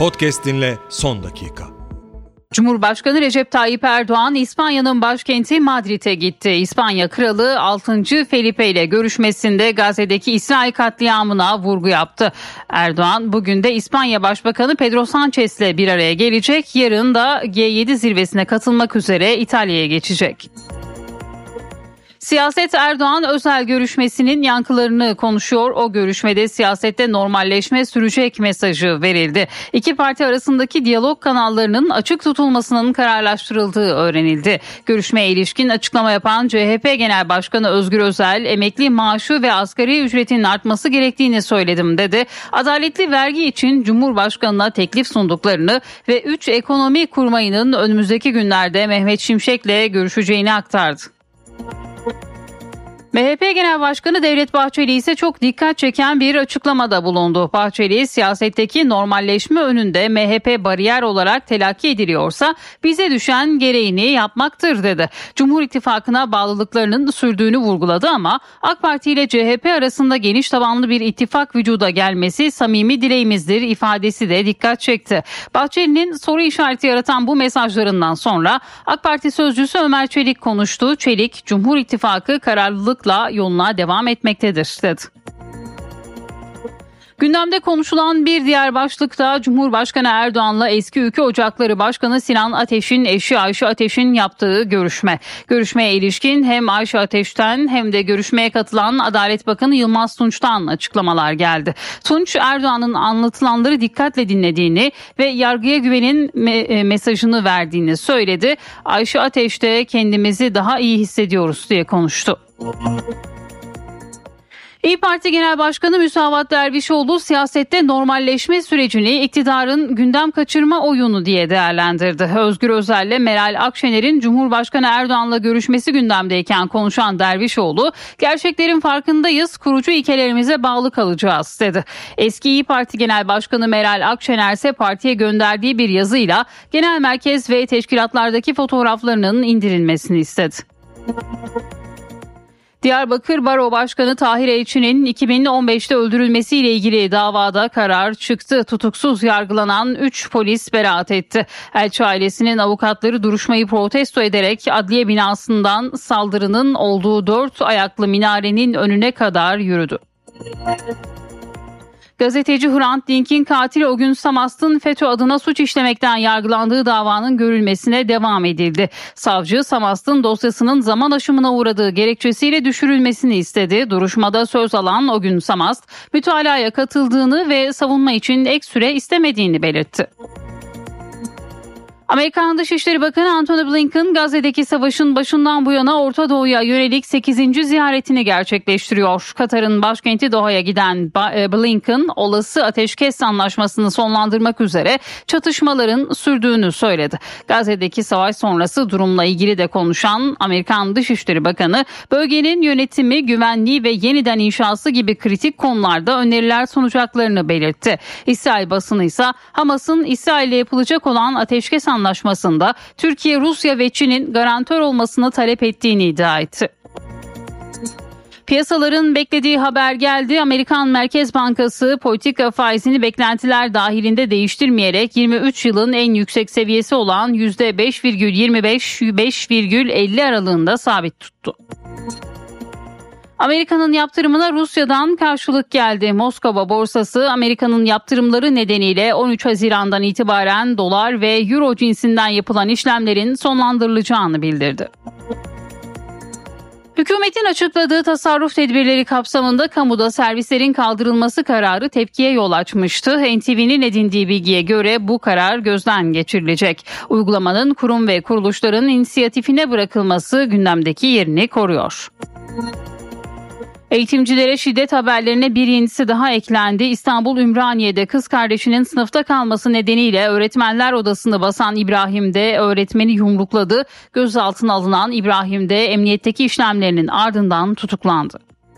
Podcast dinle son dakika. Cumhurbaşkanı Recep Tayyip Erdoğan İspanya'nın başkenti Madrid'e gitti. İspanya Kralı 6. Felipe ile görüşmesinde Gazze'deki İsrail katliamına vurgu yaptı. Erdoğan bugün de İspanya Başbakanı Pedro Sánchez ile bir araya gelecek. Yarın da G7 zirvesine katılmak üzere İtalya'ya geçecek. Siyaset Erdoğan özel görüşmesinin yankılarını konuşuyor. O görüşmede siyasette normalleşme sürecek mesajı verildi. İki parti arasındaki diyalog kanallarının açık tutulmasının kararlaştırıldığı öğrenildi. Görüşmeye ilişkin açıklama yapan CHP Genel Başkanı Özgür Özel, emekli maaşı ve asgari ücretin artması gerektiğini söyledim dedi. Adaletli vergi için Cumhurbaşkanı'na teklif sunduklarını ve 3 ekonomi kurmayının önümüzdeki günlerde Mehmet Şimşek'le görüşeceğini aktardı. MHP Genel Başkanı Devlet Bahçeli ise çok dikkat çeken bir açıklamada bulundu. Bahçeli, siyasetteki normalleşme önünde MHP bariyer olarak telakki ediliyorsa bize düşen gereğini yapmaktır dedi. Cumhur İttifakı'na bağlılıklarının sürdüğünü vurguladı ama AK Parti ile CHP arasında geniş tabanlı bir ittifak vücuda gelmesi samimi dileğimizdir ifadesi de dikkat çekti. Bahçeli'nin soru işareti yaratan bu mesajlarından sonra AK Parti sözcüsü Ömer Çelik konuştu. Çelik, Cumhur İttifakı kararlılık yoluna devam etmektedir dedi. Gündemde konuşulan bir diğer başlıkta Cumhurbaşkanı Erdoğan'la eski Ülke Ocakları Başkanı Sinan Ateş'in eşi Ayşe Ateş'in yaptığı görüşme. Görüşmeye ilişkin hem Ayşe Ateş'ten hem de görüşmeye katılan Adalet Bakanı Yılmaz Tunç'tan açıklamalar geldi. Tunç, Erdoğan'ın anlatılanları dikkatle dinlediğini ve yargıya güvenin mesajını verdiğini söyledi. Ayşe Ateş de kendimizi daha iyi hissediyoruz diye konuştu. İYİ Parti Genel Başkanı Müsavat Dervişoğlu siyasette normalleşme sürecini iktidarın gündem kaçırma oyunu diye değerlendirdi. Özgür Özel'le Meral Akşener'in Cumhurbaşkanı Erdoğan'la görüşmesi gündemdeyken konuşan Dervişoğlu, gerçeklerin farkındayız, kurucu ilkelerimize bağlı kalacağız dedi. Eski İYİ Parti Genel Başkanı Meral Akşener ise partiye gönderdiği bir yazıyla genel merkez ve teşkilatlardaki fotoğraflarının indirilmesini istedi. Diyarbakır Baro Başkanı Tahir Elçi'nin 2015'te öldürülmesiyle ilgili davada karar çıktı. Tutuksuz yargılanan 3 polis beraat etti. Elçi ailesinin avukatları duruşmayı protesto ederek adliye binasından saldırının olduğu 4 ayaklı minarenin önüne kadar yürüdü. Gazeteci Hrant Dink'in katili o gün Samast'ın FETÖ adına suç işlemekten yargılandığı davanın görülmesine devam edildi. Savcı Samast'ın dosyasının zaman aşımına uğradığı gerekçesiyle düşürülmesini istedi. Duruşmada söz alan o gün Samast, mütalaya katıldığını ve savunma için ek süre istemediğini belirtti. Amerikan Dışişleri Bakanı Antony Blinken, Gazze'deki savaşın başından bu yana Orta Doğu'ya yönelik 8. ziyaretini gerçekleştiriyor. Katar'ın başkenti Doha'ya giden Blinken, olası ateşkes anlaşmasını sonlandırmak üzere çatışmaların sürdüğünü söyledi. Gazze'deki savaş sonrası durumla ilgili de konuşan Amerikan Dışişleri Bakanı, bölgenin yönetimi, güvenliği ve yeniden inşası gibi kritik konularda öneriler sunacaklarını belirtti. İsrail basını ise Hamas'ın İsrail'le yapılacak olan ateşkes anlaşmasında Türkiye, Rusya ve Çin'in garantör olmasını talep ettiğini iddia etti. Piyasaların beklediği haber geldi. Amerikan Merkez Bankası politika faizini beklentiler dahilinde değiştirmeyerek 23 yılın en yüksek seviyesi olan %5,25-5,50 aralığında sabit tuttu. Amerika'nın yaptırımına Rusya'dan karşılık geldi. Moskova borsası Amerika'nın yaptırımları nedeniyle 13 Haziran'dan itibaren dolar ve euro cinsinden yapılan işlemlerin sonlandırılacağını bildirdi. Hükümetin açıkladığı tasarruf tedbirleri kapsamında kamuda servislerin kaldırılması kararı tepkiye yol açmıştı. NTV'nin edindiği bilgiye göre bu karar gözden geçirilecek. Uygulamanın kurum ve kuruluşların inisiyatifine bırakılması gündemdeki yerini koruyor. Eğitimcilere şiddet haberlerine bir yenisi daha eklendi. İstanbul Ümraniye'de kız kardeşinin sınıfta kalması nedeniyle öğretmenler odasını basan İbrahim D. öğretmeni yumrukladı. Gözaltına alınan İbrahim D. emniyetteki işlemlerinin ardından tutuklandı.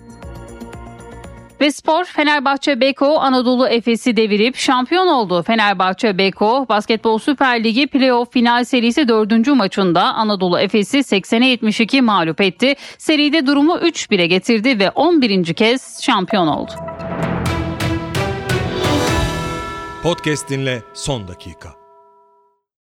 Ve spor, Fenerbahçe Beko Anadolu Efes'i devirip şampiyon oldu. Fenerbahçe Beko Basketbol Süper Ligi playoff final serisi 4. maçında Anadolu Efes'i 80'e 72 mağlup etti. Seride durumu 3-1'e getirdi ve 11. kez şampiyon oldu. Podcast dinle son dakika.